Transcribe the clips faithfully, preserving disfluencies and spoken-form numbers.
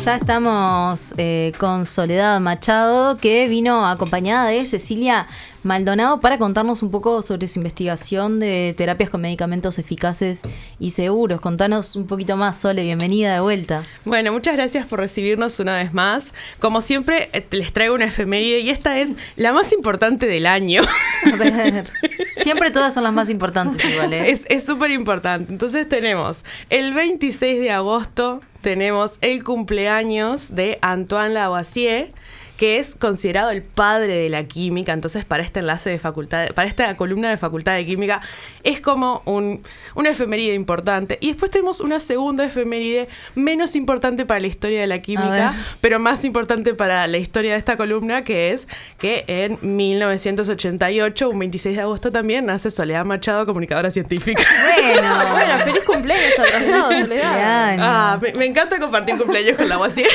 Ya estamos eh, con Soledad Machado, que vino acompañada de Cecilia Maldonado para contarnos un poco sobre su investigación de terapias con medicamentos eficaces y seguros. Contanos un poquito más, Sole, bienvenida de vuelta. Bueno, muchas gracias por recibirnos una vez más. Como siempre, les traigo una efeméride y esta es la más importante del año. A ver, siempre todas son las más importantes igual, ¿eh? Es súper importante. Entonces tenemos el veintiséis de agosto, tenemos el cumpleaños de Antoine Lavoisier, que es considerado el padre de la química. Entonces, para este enlace de facultad, para esta columna de Facultad de Química, es como un, una efeméride importante. Y después tenemos una segunda efeméride menos importante para la historia de la química, pero más importante para la historia de esta columna, que es que en mil novecientos ochenta y ocho, un veintiséis de agosto también, nace Soledad Machado, comunicadora científica. Bueno, bueno, feliz cumpleaños atrasado, Soledad. Ah, me, me encanta compartir cumpleaños con Lavoisier.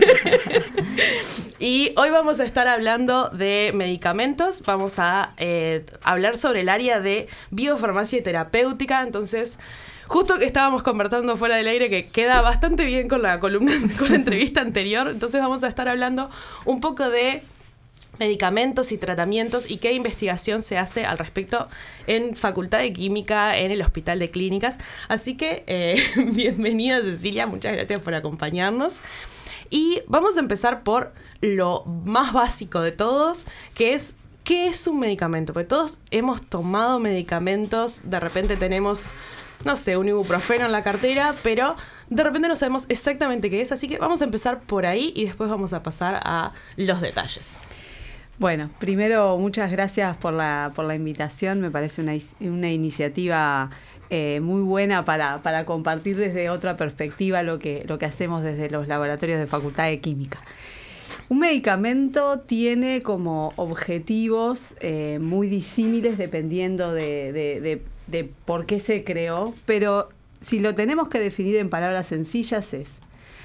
Y hoy vamos a estar hablando de medicamentos, vamos a eh, hablar sobre el área de biofarmacia y terapéutica. Entonces, justo que estábamos conversando fuera del aire, que queda bastante bien con la columna, con la entrevista anterior, entonces vamos a estar hablando un poco de medicamentos y tratamientos y qué investigación se hace al respecto en Facultad de Química, en el Hospital de Clínicas. Así que, eh, bienvenida Cecilia, muchas gracias por acompañarnos. Y vamos a empezar por lo más básico de todos, que es, ¿qué es un medicamento? Porque todos hemos tomado medicamentos, de repente tenemos, no sé, un ibuprofeno en la cartera, pero de repente no sabemos exactamente qué es, así que vamos a empezar por ahí y después vamos a pasar a los detalles. Bueno, primero, muchas gracias por la, por la invitación, me parece una, una iniciativa Eh, muy buena para, para compartir desde otra perspectiva lo que, lo que hacemos desde los laboratorios de Facultad de Química. Un medicamento tiene como objetivos eh, muy disímiles dependiendo de, de, de, de por qué se creó, pero si lo tenemos que definir en palabras sencillas es: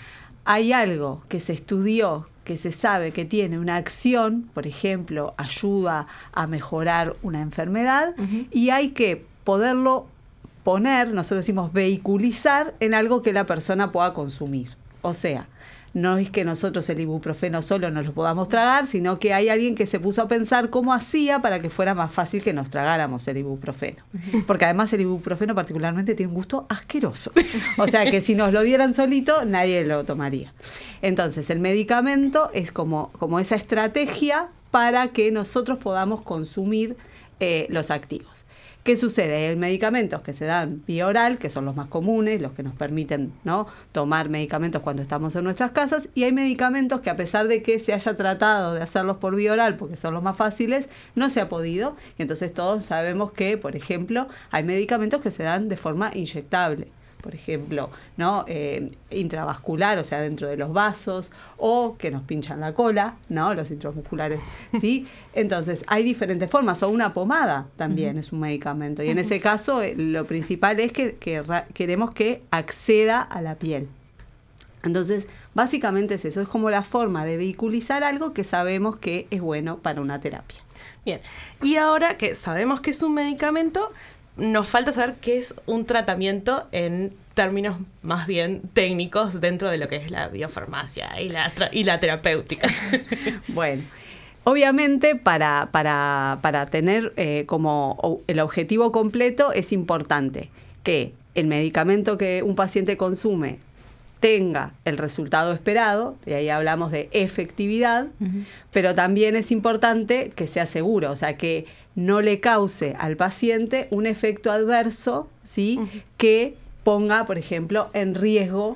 hay algo que se estudió, que se sabe que tiene una acción, por ejemplo, ayuda a mejorar una enfermedad, uh-huh. y hay que poderlo poner, nosotros decimos vehiculizar, en algo que la persona pueda consumir. O sea, no es que nosotros el ibuprofeno solo nos lo podamos tragar, sino que hay alguien que se puso a pensar cómo hacía para que fuera más fácil que nos tragáramos el ibuprofeno. Porque además el ibuprofeno particularmente tiene un gusto asqueroso. O sea que si nos lo dieran solito, nadie lo tomaría. Entonces, el medicamento es como, como esa estrategia para que nosotros podamos consumir eh, los activos. ¿Qué sucede? Hay medicamentos que se dan vía oral, que son los más comunes, los que nos permiten, ¿no?, tomar medicamentos cuando estamos en nuestras casas, y hay medicamentos que, a pesar de que se haya tratado de hacerlos por vía oral, porque son los más fáciles, no se ha podido. Y entonces todos sabemos que, por ejemplo, hay medicamentos que se dan de forma inyectable. Por ejemplo, ¿no? Eh, intravascular, o sea, dentro de los vasos, o que nos pinchan la cola, ¿no? Los intramusculares, ¿sí? Entonces, hay diferentes formas, o una pomada también uh-huh. es un medicamento. Y uh-huh. en ese caso, eh, lo principal es que, que ra- queremos que acceda a la piel. Entonces, básicamente es eso, es como la forma de vehiculizar algo que sabemos que es bueno para una terapia. Bien, y ahora que sabemos que es un medicamento, nos falta saber qué es un tratamiento en términos más bien técnicos dentro de lo que es la biofarmacia y la, tra- y la terapéutica. Bueno, obviamente para, para, para tener eh, como o, el objetivo completo es importante que el medicamento que un paciente consume tenga el resultado esperado, y ahí hablamos de efectividad, uh-huh. pero también es importante que sea seguro, o sea, que no le cause al paciente un efecto adverso, ¿sí?, uh-huh. que ponga, por ejemplo, en riesgo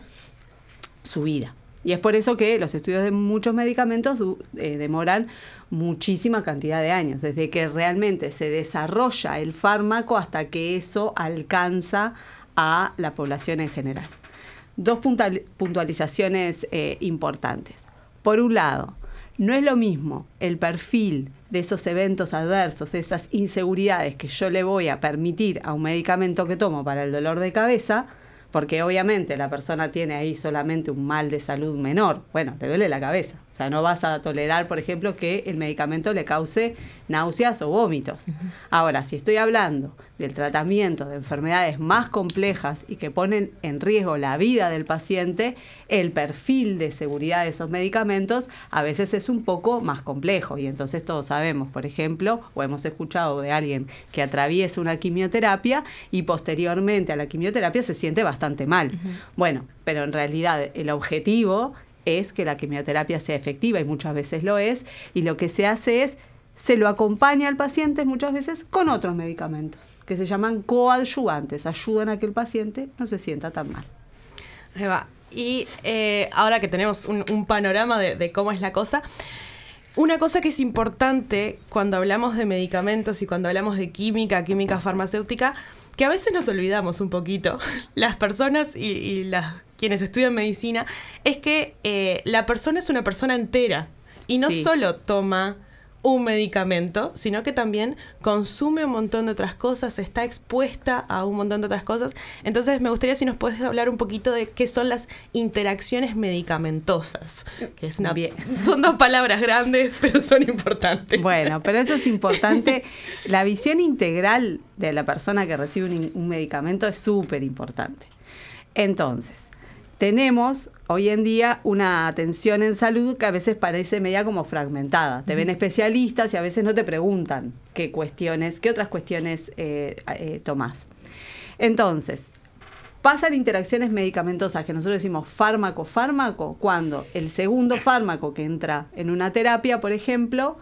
su vida. Y es por eso que los estudios de muchos medicamentos du- eh, demoran muchísima cantidad de años, desde que realmente se desarrolla el fármaco hasta que eso alcanza a la población en general. Dos puntual, puntualizaciones eh, importantes. Por un lado, no es lo mismo el perfil de esos eventos adversos, de esas inseguridades que yo le voy a permitir a un medicamento que tomo para el dolor de cabeza, porque obviamente la persona tiene ahí solamente un mal de salud menor, bueno, le duele la cabeza. O sea, no vas a tolerar, por ejemplo, que el medicamento le cause náuseas o vómitos. Uh-huh. Ahora, si estoy hablando del tratamiento de enfermedades más complejas y que ponen en riesgo la vida del paciente, el perfil de seguridad de esos medicamentos a veces es un poco más complejo. Y entonces todos sabemos, por ejemplo, o hemos escuchado de alguien que atraviesa una quimioterapia y posteriormente a la quimioterapia se siente bastante mal. Uh-huh. Bueno, pero en realidad el objetivo es que la quimioterapia sea efectiva, y muchas veces lo es, y lo que se hace es, se lo acompaña al paciente muchas veces con otros medicamentos, que se llaman coadyuvantes, ayudan a que el paciente no se sienta tan mal. Ahí va. Y eh, ahora que tenemos un, un panorama de, de cómo es la cosa, una cosa que es importante cuando hablamos de medicamentos y cuando hablamos de química, química farmacéutica, que a veces nos olvidamos un poquito, las personas y, y las quienes estudian medicina, es que eh, la persona es una persona entera y no sí. solo toma un medicamento, sino que también consume un montón de otras cosas, está expuesta a un montón de otras cosas. Entonces me gustaría si nos puedes hablar un poquito de qué son las interacciones medicamentosas, que es una, Bien. son dos palabras grandes, pero son importantes. Bueno, pero eso es importante. La visión integral de la persona que recibe un, un medicamento es súper importante. Entonces, tenemos hoy en día una atención en salud que a veces parece media como fragmentada. Te ven especialistas y a veces no te preguntan qué cuestiones, qué otras cuestiones eh, eh, tomás. Entonces, pasan interacciones medicamentosas, que nosotros decimos fármaco-fármaco, cuando el segundo fármaco que entra en una terapia, por ejemplo,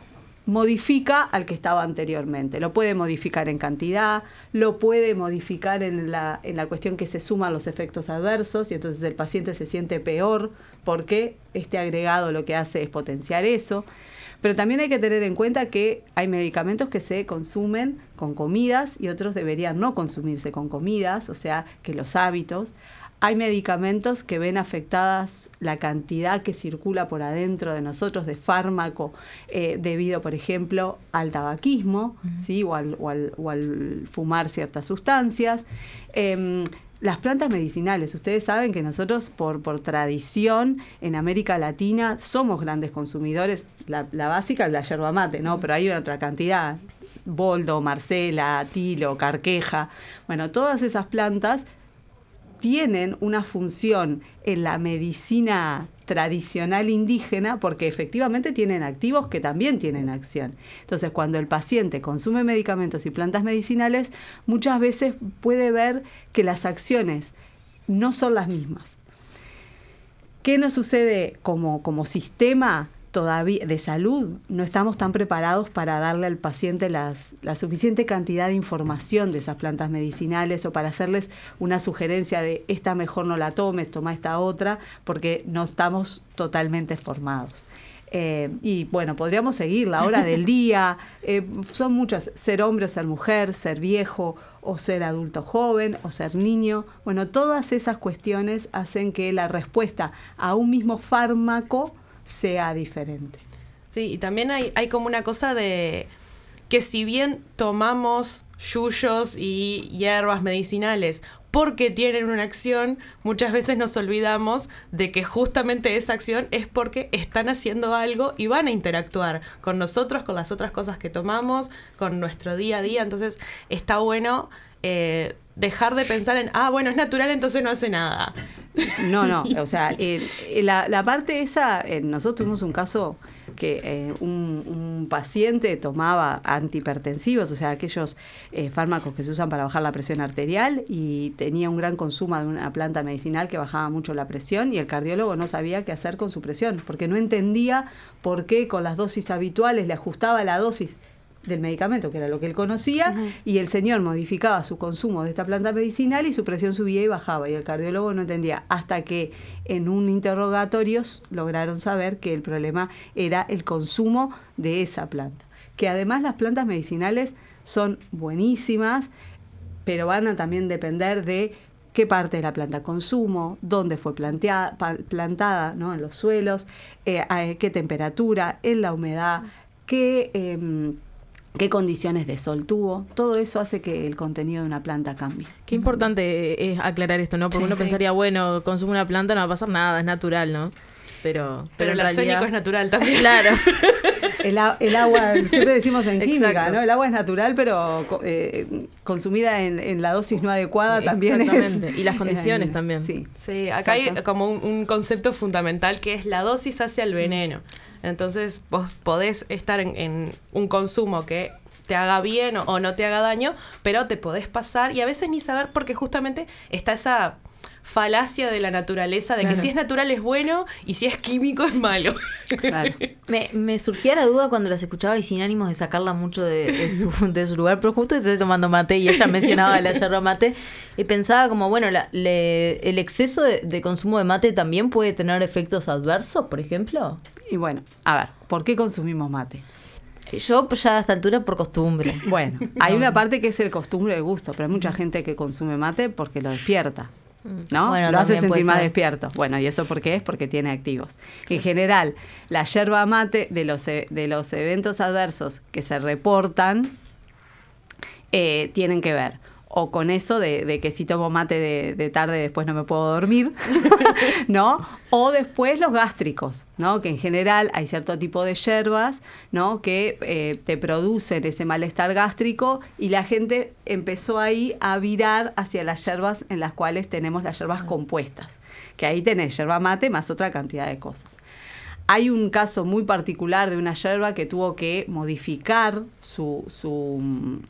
modifica al que estaba anteriormente. Lo puede modificar en cantidad, lo puede modificar en la, en la cuestión que se suman los efectos adversos y entonces el paciente se siente peor porque este agregado lo que hace es potenciar eso. Pero también hay que tener en cuenta que hay medicamentos que se consumen con comidas y otros deberían no consumirse con comidas, o sea, que los hábitos. Hay medicamentos que ven afectadas la cantidad que circula por adentro de nosotros de fármaco eh, debido, por ejemplo, al tabaquismo, uh-huh. ¿sí? o, al, o, al, o al fumar ciertas sustancias. Eh, las plantas medicinales, ustedes saben que nosotros por, por tradición en América Latina somos grandes consumidores. La, la básica es la yerba mate, ¿no? Uh-huh. Pero hay otra cantidad. Boldo, marcela, tilo, carqueja. Bueno, todas esas plantas tienen una función en la medicina tradicional indígena porque efectivamente tienen activos que también tienen acción. Entonces, cuando el paciente consume medicamentos y plantas medicinales, muchas veces puede ver que las acciones no son las mismas. ¿Qué nos sucede como, como sistema todavía de salud? No estamos tan preparados para darle al paciente las, la suficiente cantidad de información de esas plantas medicinales o para hacerles una sugerencia de esta mejor no la tomes, toma esta otra, porque no estamos totalmente formados. Eh, y bueno, podríamos seguir la hora del día, eh, son muchas, ser hombre o ser mujer, ser viejo o ser adulto joven o ser niño. Bueno, todas esas cuestiones hacen que la respuesta a un mismo fármaco sea diferente. Sí, y también hay, hay como una cosa de que si bien tomamos yuyos y hierbas medicinales porque tienen una acción, muchas veces nos olvidamos de que justamente esa acción es porque están haciendo algo y van a interactuar con nosotros, con las otras cosas que tomamos, con nuestro día a día. Entonces está bueno eh, dejar de pensar en, ah, bueno, es natural, entonces no hace nada. No, no, o sea, eh, la, la parte esa, eh, nosotros tuvimos un caso que eh, un, un paciente tomaba antihipertensivos, o sea, aquellos eh, fármacos que se usan para bajar la presión arterial, y tenía un gran consumo de una planta medicinal que bajaba mucho la presión, y el cardiólogo no sabía qué hacer con su presión, porque no entendía por qué con las dosis habituales le ajustaba la dosis del medicamento, que era lo que él conocía, uh-huh. y el señor modificaba su consumo de esta planta medicinal y su presión subía y bajaba, y el cardiólogo no entendía, hasta que en un interrogatorio lograron saber que el problema era el consumo de esa planta. Que además las plantas medicinales son buenísimas, pero van a también depender de qué parte de la planta consumo, dónde fue planteada, plantada, ¿no? En los suelos, eh, a qué temperatura, en la humedad, qué... Eh, qué condiciones de sol tuvo. Todo eso hace que el contenido de una planta cambie. Qué importante es aclarar esto, ¿no? Porque Sí, uno sí. pensaría, bueno, consume una planta, no va a pasar nada, es natural, ¿no? Pero, Pero, pero el en arsénico realidad... es natural también. Claro. El, a- el agua, siempre decimos en química, Exacto. ¿no? El agua es natural, pero co- eh, consumida en, en la dosis no adecuada también es... Exactamente. Y las condiciones es- también. Sí. Sí, acá hay Exacto. como un, un concepto fundamental que es la dosis hacia el veneno. Entonces vos podés estar en, en un consumo que te haga bien o, o no te haga daño, pero te podés pasar y a veces ni saber porque justamente está esa falacia de la naturaleza de Claro. que si es natural es bueno y si es químico es malo. Claro. Me, me surgía la duda cuando las escuchaba y sin ánimos de sacarla mucho de, de su, de su lugar, pero justo estoy tomando mate y ella mencionaba la yerba mate y pensaba como, bueno, la- le- el exceso de, de consumo de mate también puede tener efectos adversos, por ejemplo. Y bueno, a ver, ¿por qué consumimos mate? Yo pues, ya a esta altura por costumbre. Bueno, hay una parte que es el costumbre del gusto, pero hay mucha gente que consume mate porque lo despierta, ¿no? Bueno, lo hace también sentir puede más ser. despierto. Bueno, ¿y eso por qué es? Porque tiene activos. En general, la yerba mate de los, e- de los eventos adversos que se reportan eh, tienen que ver o con eso de, de que si tomo mate de, de tarde después no me puedo dormir, ¿no? O después los gástricos, ¿no? Que en general hay cierto tipo de hierbas, ¿no? Que eh, te producen ese malestar gástrico y la gente empezó ahí a virar hacia las hierbas en las cuales tenemos las hierbas compuestas, que ahí tenés yerba mate más otra cantidad de cosas. Hay un caso muy particular de una yerba que tuvo que modificar su, su,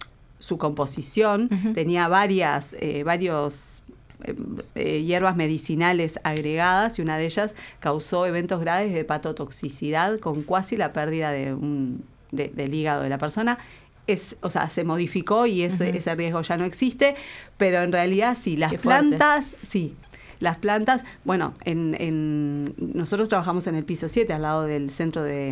su composición. Ujú. Tenía varias, eh, varios eh, eh, hierbas medicinales agregadas y una de ellas causó eventos graves de hepatotoxicidad con casi la pérdida de un, de- del hígado de la persona. Es, o sea, se modificó y ese, Ujú. ese riesgo ya no existe, pero en realidad sí, las Qué fuerte. plantas, sí. Las plantas, bueno, en, en nosotros trabajamos en el piso siete, al lado del Centro de,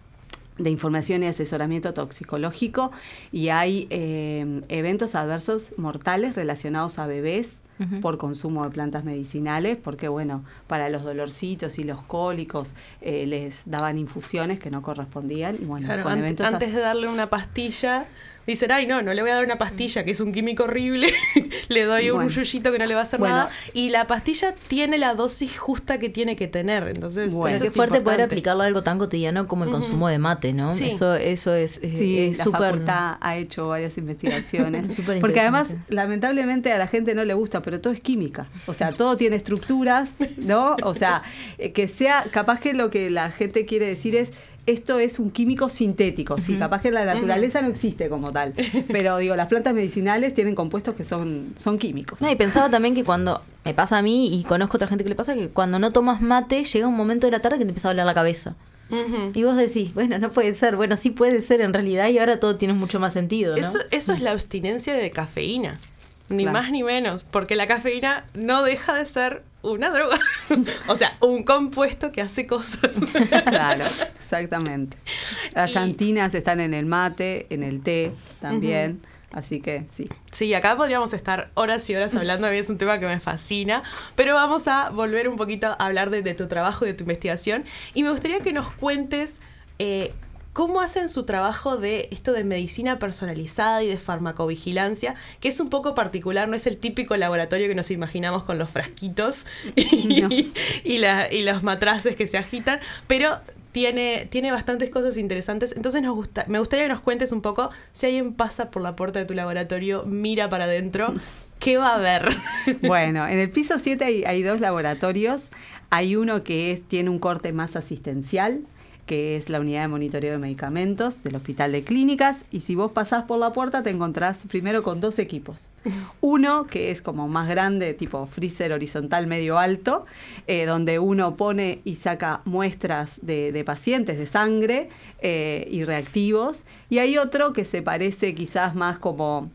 de Información y Asesoramiento Toxicológico, y hay eh, eventos adversos mortales relacionados a bebés Ujú. por consumo de plantas medicinales, porque bueno, para los dolorcitos y los cólicos eh, les daban infusiones que no correspondían, y bueno, Claro, con ant- eventos... antes de darle una pastilla, dicen, ay, no, no le voy a dar una pastilla, que es un químico horrible, le doy un Bueno. yuyito que no le va a hacer Bueno. nada, y la pastilla tiene la dosis justa que tiene que tener, entonces Bueno. eso Qué es fuerte poder importante. aplicarlo a algo tan cotidiano como el Ujú. consumo de mate, ¿no? Sí. Eso, eso es es- Sí, es la súper... facultad ha hecho varias investigaciones. Súper Porque además, interesante. lamentablemente, a la gente no le gusta, pero todo es química. O sea, todo tiene estructuras, ¿no? O sea, eh, que sea, capaz que lo que la gente quiere decir es, esto es un químico sintético. Sí, capaz que la naturaleza no existe como tal. Pero digo, las plantas medicinales tienen compuestos que son, son químicos. No, y pensaba también que cuando me pasa a mí y conozco otra gente que le pasa, que cuando no tomas mate llega un momento de la tarde que te empieza a doler la cabeza. Ujú. Y vos decís, bueno, no puede ser. Bueno, sí puede ser en realidad y ahora todo tiene mucho más sentido, ¿no? Eso, eso es la abstinencia de cafeína, ni Claro. más ni menos, porque la cafeína no deja de ser una droga, o sea, un compuesto que hace cosas. Claro, exactamente. Las Y- antinas están en el mate, en el té también. Así que sí. Sí, acá podríamos estar horas y horas hablando, a mí es un tema que me fascina, pero vamos a volver un poquito a hablar de, de tu trabajo y de tu investigación, y me gustaría que nos cuentes eh, cómo hacen su trabajo de esto de medicina personalizada y de farmacovigilancia, que es un poco particular, no es el típico laboratorio que nos imaginamos con los frasquitos y, No. y, la- y los matraces que se agitan, pero tiene, tiene bastantes cosas interesantes. Entonces nos gusta, me gustaría que nos cuentes un poco, si alguien pasa por la puerta de tu laboratorio, mira para adentro, ¿qué va a ver? Bueno, en el piso siete hay, hay dos laboratorios. Hay uno que es, tiene un corte más asistencial, que es la unidad de monitoreo de medicamentos del Hospital de Clínicas, y si vos pasás por la puerta te encontrás primero con dos equipos. Uno que es como más grande, tipo freezer horizontal medio alto, eh, donde uno pone y saca muestras de, de pacientes de sangre eh, y reactivos, y hay otro que se parece quizás más como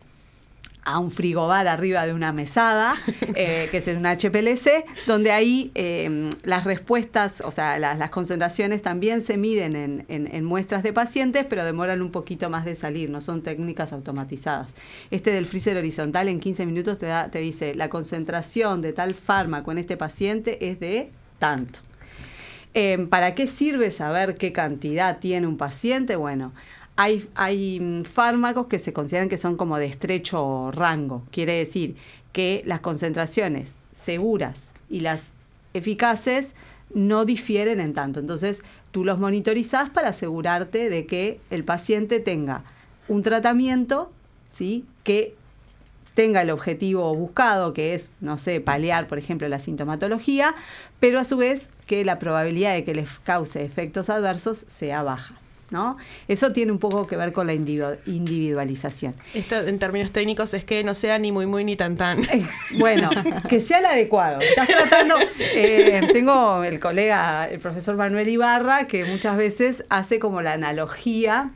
a un frigobar arriba de una mesada, eh, que es una H P L C, donde ahí eh, las respuestas, o sea, las, las concentraciones también se miden en, en, en muestras de pacientes, pero demoran un poquito más de salir, no son técnicas automatizadas. Este del freezer horizontal en quince minutos te, da, te dice, la concentración de tal fármaco en este paciente es de tanto. Eh, ¿Para qué sirve saber qué cantidad tiene un paciente? Bueno, hay, hay fármacos que se consideran que son como de estrecho rango. Quiere decir que las concentraciones seguras y las eficaces no difieren en tanto. Entonces, tú los monitorizás para asegurarte de que el paciente tenga un tratamiento, ¿sí?, que tenga el objetivo buscado, que es, no sé, paliar, por ejemplo, la sintomatología, pero a su vez que la probabilidad de que les cause efectos adversos sea baja, ¿no? Eso tiene un poco que ver con la individualización. Esto en términos técnicos es que no sea ni muy muy ni tan tan. Es, bueno, que sea el adecuado. Estás tratando, eh, tengo el colega, el profesor Manuel Ibarra, que muchas veces hace como la analogía,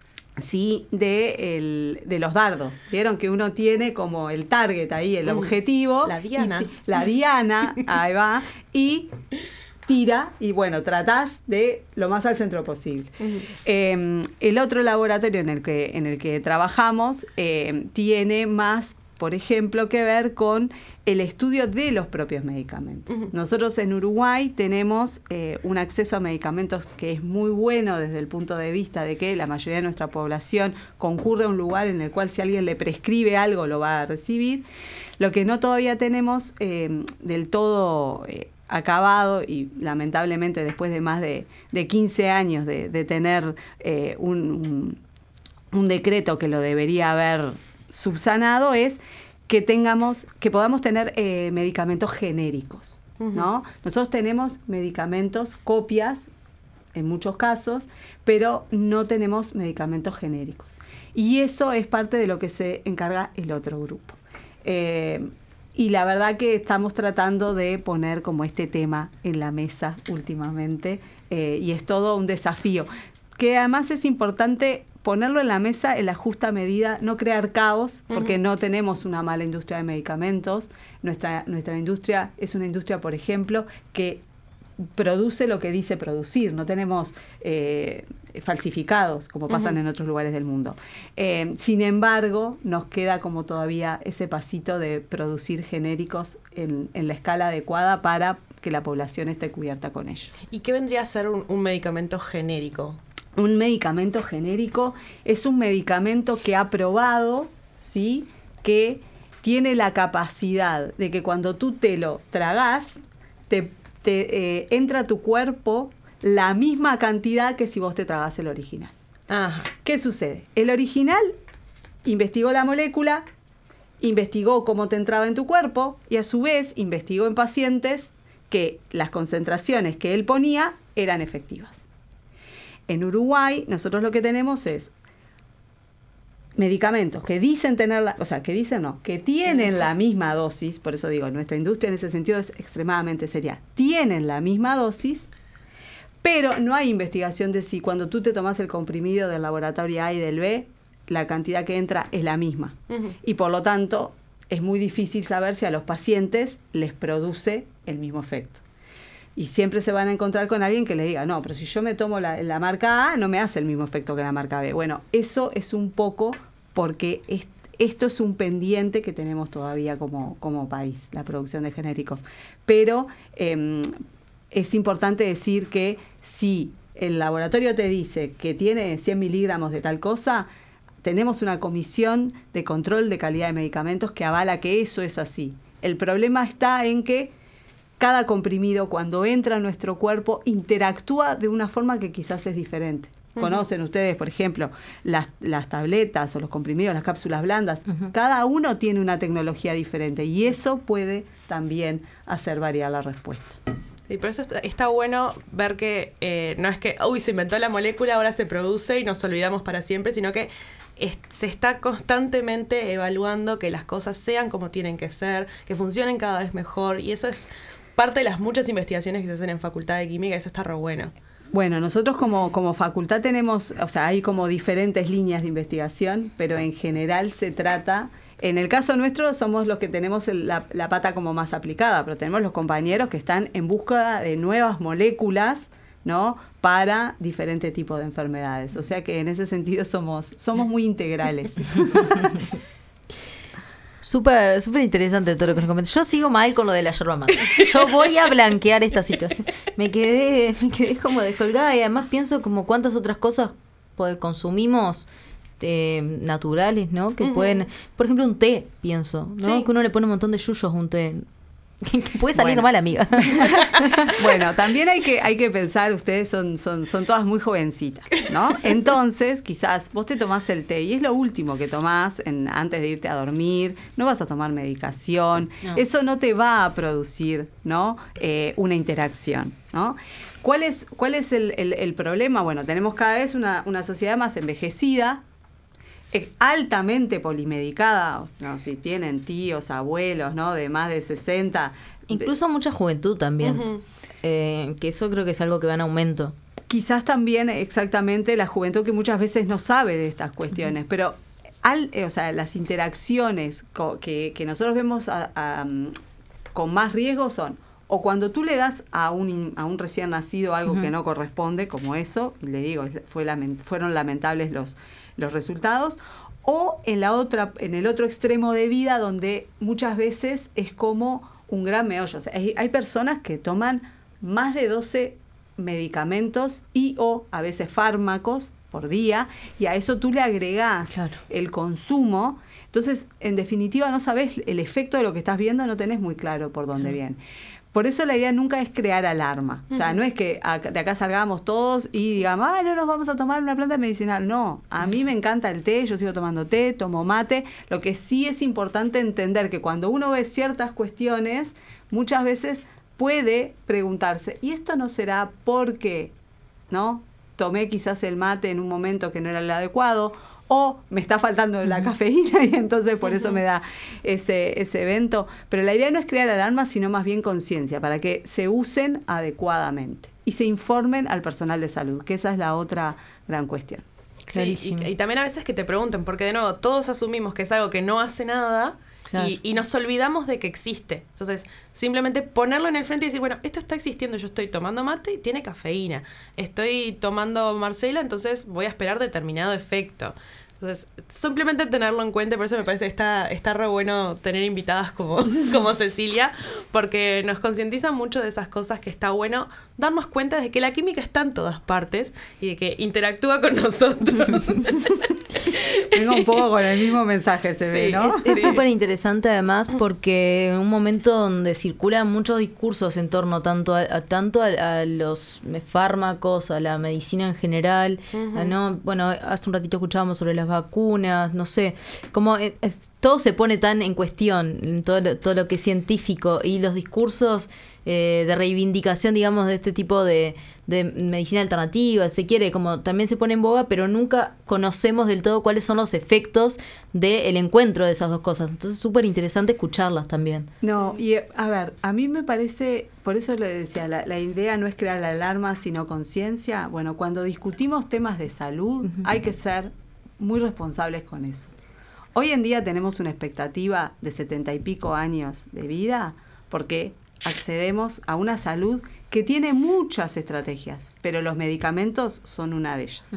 sí, de, el, de los dardos. Vieron que uno tiene como el target ahí, el mm, objetivo. La diana. Y, la diana, ahí va, y tira, y bueno, tratás de lo más al centro posible. Uh-huh. Eh, el otro laboratorio en el que, en el que trabajamos eh, tiene más, por ejemplo, que ver con el estudio de los propios medicamentos. Uh-huh. Nosotros en Uruguay tenemos eh, un acceso a medicamentos que es muy bueno desde el punto de vista de que la mayoría de nuestra población concurre a un lugar en el cual si alguien le prescribe algo lo va a recibir. Lo que no todavía tenemos eh, del todo eh, acabado, y lamentablemente después de más de, de quince años de, de tener eh, un, un, un decreto que lo debería haber subsanado, es que tengamos, que podamos tener eh, medicamentos genéricos, uh-huh. ¿no? Nosotros tenemos medicamentos, copias, en muchos casos, pero no tenemos medicamentos genéricos. Y eso es parte de lo que se encarga el otro grupo. Eh, y la verdad que estamos tratando de poner como este tema en la mesa últimamente, eh, y es todo un desafío, que además es importante ponerlo en la mesa en la justa medida, no crear caos, porque uh-huh. no tenemos una mala industria de medicamentos. Nuestra, nuestra industria es una industria, por ejemplo, que produce lo que dice producir. No tenemos eh, falsificados, como pasan uh-huh. en otros lugares del mundo. Eh, sin embargo, nos queda como todavía ese pasito de producir genéricos en, en la escala adecuada para que la población esté cubierta con ellos. ¿Y qué vendría a ser un, un medicamento genérico? Un medicamento genérico es un medicamento que ha probado, ¿sí?, que tiene la capacidad de que cuando tú te lo tragás, te, te eh, entra a tu cuerpo la misma cantidad que si vos te tragás el original. Ajá. ¿Qué sucede? El original investigó la molécula, investigó cómo te entraba en tu cuerpo y a su vez investigó en pacientes que las concentraciones que él ponía eran efectivas. En Uruguay, nosotros lo que tenemos es medicamentos que dicen tener, la, o sea, que dicen no, que tienen la misma dosis, por eso digo, nuestra industria en ese sentido es extremadamente seria, tienen la misma dosis, pero no hay investigación de si cuando tú te tomas el comprimido del laboratorio A y del B, la cantidad que entra es la misma. Uh-huh. Y por lo tanto, es muy difícil saber si a los pacientes les produce el mismo efecto. Y siempre se van a encontrar con alguien que le diga, no, pero si yo me tomo la, la marca A, no me hace el mismo efecto que la marca B. Bueno, eso es un poco porque es, esto es un pendiente que tenemos todavía como, como país, la producción de genéricos. Pero eh, es importante decir que si el laboratorio te dice que tiene cien miligramos de tal cosa, tenemos una comisión de control de calidad de medicamentos que avala que eso es así. El problema está en que cada comprimido, cuando entra a nuestro cuerpo, interactúa de una forma que quizás es diferente. Uh-huh. Conocen ustedes, por ejemplo, las, las tabletas o los comprimidos, las cápsulas blandas. Uh-huh. Cada uno tiene una tecnología diferente y eso puede también hacer variar la respuesta. Y por eso está, está bueno ver que eh, no es que, uy, se inventó la molécula, ahora se produce y nos olvidamos para siempre, sino que es, se está constantemente evaluando que las cosas sean como tienen que ser, que funcionen cada vez mejor, y eso es parte de las muchas investigaciones que se hacen en Facultad de Química, eso está re bueno. Bueno, nosotros como, como facultad tenemos, o sea, hay como diferentes líneas de investigación, pero en general se trata, en el caso nuestro somos los que tenemos el, la, la pata como más aplicada, pero tenemos los compañeros que están en búsqueda de nuevas moléculas, ¿no?, para diferentes tipos de enfermedades. O sea que en ese sentido somos, somos muy integrales. Súper, súper interesante todo lo que nos comentas. Yo sigo mal con lo de la yerba mate. Yo voy a blanquear esta situación. Me quedé, me quedé como descolgada y además pienso como cuántas otras cosas pues, consumimos eh, naturales, ¿no? Que Uh-huh. pueden, por ejemplo, un té, pienso, ¿no? Sí. Que uno le pone un montón de yuyos a un té. Que puede salir Bueno. mal, amiga. Bueno, también hay que, hay que pensar, ustedes son, son, son todas muy jovencitas, ¿no? Entonces, quizás vos te tomás el té y es lo último que tomás en, antes de irte a dormir, no vas a tomar medicación, No. eso no te va a producir, ¿no? Eh, una interacción, ¿no? ¿Cuál es, cuál es el, el, el problema? Bueno, tenemos cada vez una, una sociedad más envejecida, eh, altamente polimedicada, ¿no? Si tienen tíos, abuelos, ¿no? De más de sesenta. Incluso mucha juventud también. Ujú. Eh, que eso creo que es algo que va en aumento. Quizás también exactamente la juventud que muchas veces no sabe de estas cuestiones, pero al, eh, o sea, las interacciones co- que, que nosotros vemos a- a, um, con más riesgo son o cuando tú le das a un, in- a un recién nacido algo Ujú. que no corresponde, como eso, y le digo, fue lament- fueron lamentables los, los resultados, o en la otra, en el otro extremo de vida donde muchas veces es como un gran meollo. O sea, hay, hay personas que toman más de doce medicamentos y o a veces fármacos por día, y a eso tú le agregás Claro. el consumo. Entonces, en definitiva, no sabes el efecto de lo que estás viendo, no tenés muy claro por dónde viene. Por eso la idea nunca es crear alarma. O sea, Ujú. no es que acá- de acá salgamos todos y digamos, ah, no nos vamos a tomar una planta medicinal. No, a mí me encanta el té, yo sigo tomando té, tomo mate. Lo que sí es importante entender que cuando uno ve ciertas cuestiones, muchas veces puede preguntarse, ¿y esto no será porque, ¿no? Tomé quizás el mate en un momento que no era el adecuado, o me está faltando la cafeína y entonces por eso me da ese, ese evento. Pero la idea no es crear alarmas, sino más bien conciencia, para que se usen adecuadamente y se informen al personal de salud, que esa es la otra gran cuestión. Sí, Clarísimo. y, y también a veces que te pregunten, porque de nuevo, todos asumimos que es algo que no hace nada. Claro. Y, y nos olvidamos de que existe. Entonces, simplemente ponerlo en el frente y decir, bueno, esto está existiendo, yo estoy tomando mate y tiene cafeína. Estoy tomando Marcela, entonces voy a esperar determinado efecto. Entonces, simplemente tenerlo en cuenta, por eso me parece que está, está re bueno tener invitadas como, como Cecilia, porque nos concientizan mucho de esas cosas que está bueno darnos cuenta de que la química está en todas partes y de que interactúa con nosotros. Vengo un poco con el mismo mensaje, se ve, Sí, ¿no? Es Sí. súper interesante además porque en un momento donde circulan muchos discursos en torno tanto a, a- tanto a, a los fármacos, a la medicina en general, Ujú. a no, bueno, hace un ratito escuchábamos sobre las vacunas, no sé, como es- es- todo se pone tan en cuestión, en todo lo, todo lo que es científico y los discursos eh, de reivindicación, digamos, de este tipo de, de medicina alternativa, se quiere, como también se pone en boga, pero nunca conocemos del todo cuáles son los efectos del encuentro de esas dos cosas. Entonces es súper interesante escucharlas también. No, y eh, a ver, a mí me parece, por eso le decía, la, la idea no es crear la alarma, sino conciencia. Bueno, cuando discutimos temas de salud, Ujú. hay que ser muy responsables con eso. Hoy en día tenemos una expectativa de setenta y pico años de vida porque accedemos a una salud que tiene muchas estrategias, pero los medicamentos son una de ellas,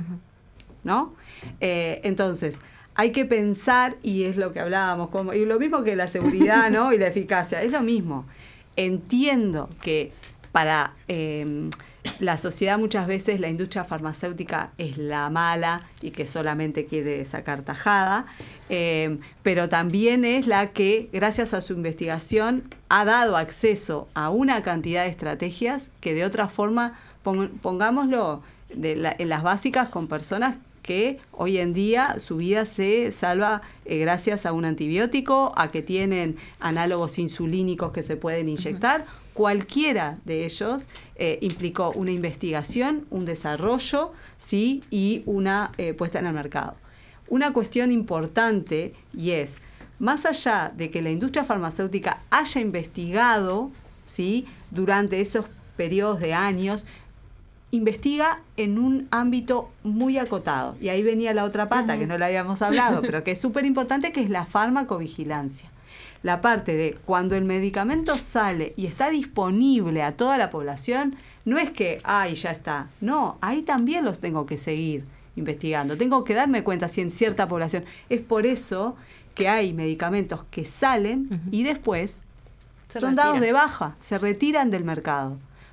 ¿no? Eh, entonces, hay que pensar, y es lo que hablábamos, como, y lo mismo que la seguridad, ¿no? Y la eficacia, es lo mismo. Entiendo que para eh, la sociedad muchas veces la industria farmacéutica es la mala y que solamente quiere sacar tajada, eh, pero también es la que, gracias a su investigación, ha dado acceso a una cantidad de estrategias que de otra forma, pon- pongámoslo de la- en las básicas con personas que hoy en día su vida se salva eh, gracias a un antibiótico, a que tienen análogos insulínicos que se pueden inyectar. Cualquiera de ellos eh, implicó una investigación, un desarrollo, ¿sí? Y una eh, puesta en el mercado. Una cuestión importante, y es, más allá de que la industria farmacéutica haya investigado, ¿sí? Durante esos periodos de años, investiga en un ámbito muy acotado. Y ahí venía la otra pata, Ujú. que no la habíamos hablado, pero que es súper importante, que es la farmacovigilancia. La parte de cuando el medicamento sale y está disponible a toda la población, no es que, ay, ya está. No, ahí también los tengo que seguir investigando. Tengo que darme cuenta si en cierta población. Es por eso que hay medicamentos que salen Ujú. y después Se son dados retiran. de baja, se retiran del mercado.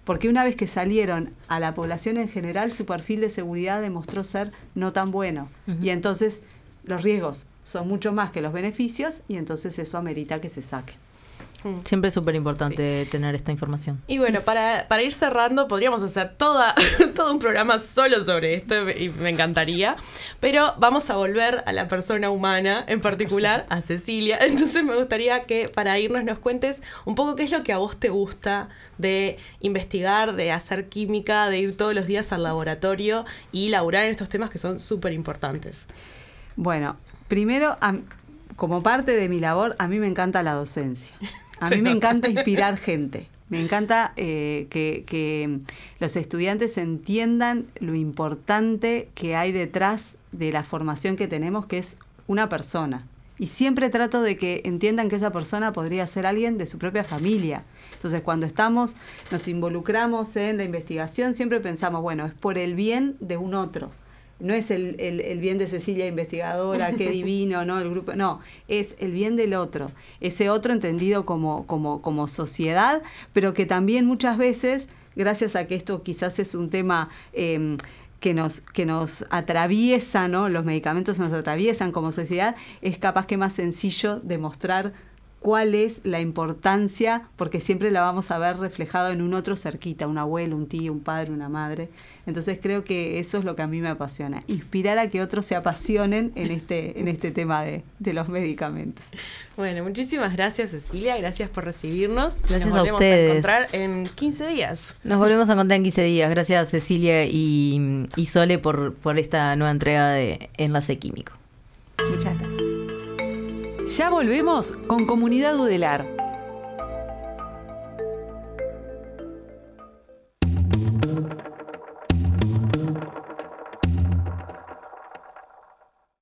porque una vez que salieron a la población en general, su perfil de seguridad demostró ser no tan bueno. Uh-huh. Y entonces los riesgos son mucho más que los beneficios y entonces eso amerita que se saquen. Siempre es súper importante sí. tener esta información. Y bueno, para, para ir cerrando, podríamos hacer toda, todo un programa solo sobre esto y me encantaría, pero vamos a volver a la persona humana, en particular a Cecilia. Entonces me gustaría que para irnos nos cuentes un poco qué es lo que a vos te gusta de investigar, de hacer química, de ir todos los días al laboratorio y laburar en estos temas que son súper importantes. Bueno, primero, como parte de mi labor, a mí me encanta la docencia. A mí me encanta inspirar gente. Me encanta eh, que, que los estudiantes entiendan lo importante que hay detrás de la formación que tenemos, que es una persona. Y siempre trato de que entiendan que esa persona podría ser alguien de su propia familia. Entonces, cuando estamos, nos involucramos en la investigación, siempre pensamos, bueno, es por el bien de un otro. No es el, el, el bien de Cecilia investigadora, qué divino, ¿no? El grupo, no, es el bien del otro. Ese otro entendido como, como, como sociedad, pero que también muchas veces, gracias a que esto quizás es un tema eh, que nos, que nos atraviesa, ¿no? Los medicamentos nos atraviesan como sociedad, es capaz que más sencillo demostrar cuál es la importancia, porque siempre la vamos a ver reflejado en un otro cerquita, un abuelo, un tío, un padre, una madre. Entonces creo que eso es lo que a mí me apasiona, inspirar a que otros se apasionen en este, en este tema de, de los medicamentos. Bueno, muchísimas gracias, Cecilia, gracias por recibirnos. Gracias Nos a volvemos ustedes. a encontrar en quince días. Nos volvemos a encontrar en quince días. Gracias, Cecilia y, y Sole por, por esta nueva entrega de Enlace Químico. Muchas gracias. Ya volvemos con Comunidad Udelar.